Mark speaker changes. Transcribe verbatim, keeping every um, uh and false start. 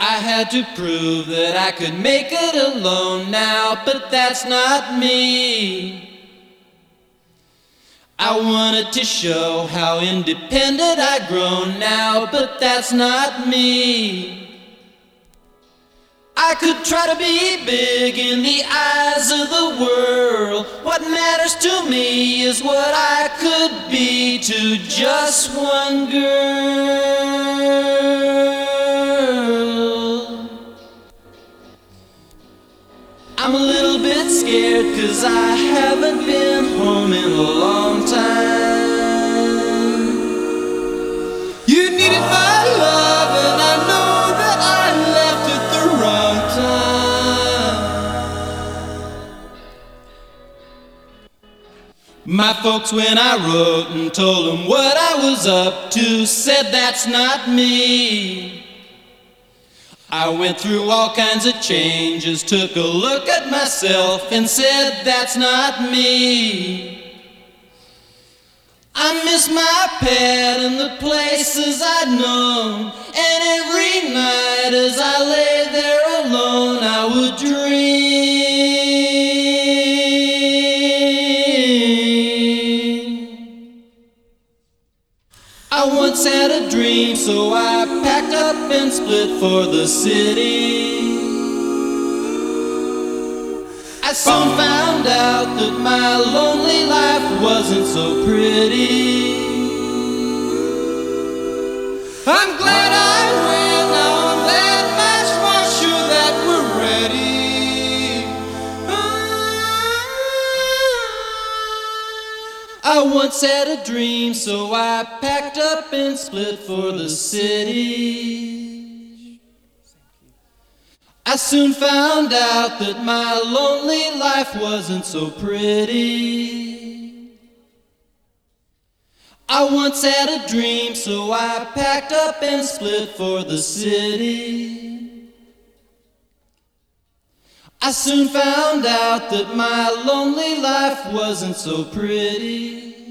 Speaker 1: I had to prove that I could make it alone now, but that's not me. I wanted to show how independent I'd grown now, but that's not me. I could try to be big in the eyes of the world. What matters to me is what I could be to just one girl. I'm a little bit scared 'cause I haven't been home in a long time. You needed my love and I know that I left at the wrong time. My folks, when I wrote and told them what I was up to, said that's not me. I went through all kinds of changes, took a look at myself and said that's not me. I miss my pad and the places I'd known, and every night as I lay there alone I would dream. I once had a dream, so I packed up and split for the city. I soon found out that my lonely life wasn't so pretty. I'm glad I went, now I'm that much more sure that we're ready. I once had a dream, so I packed up and split for the city. I soon found out that my lonely life wasn't so pretty. I once had a dream, so I packed up and split for the city. I soon found out that my lonely life wasn't so pretty.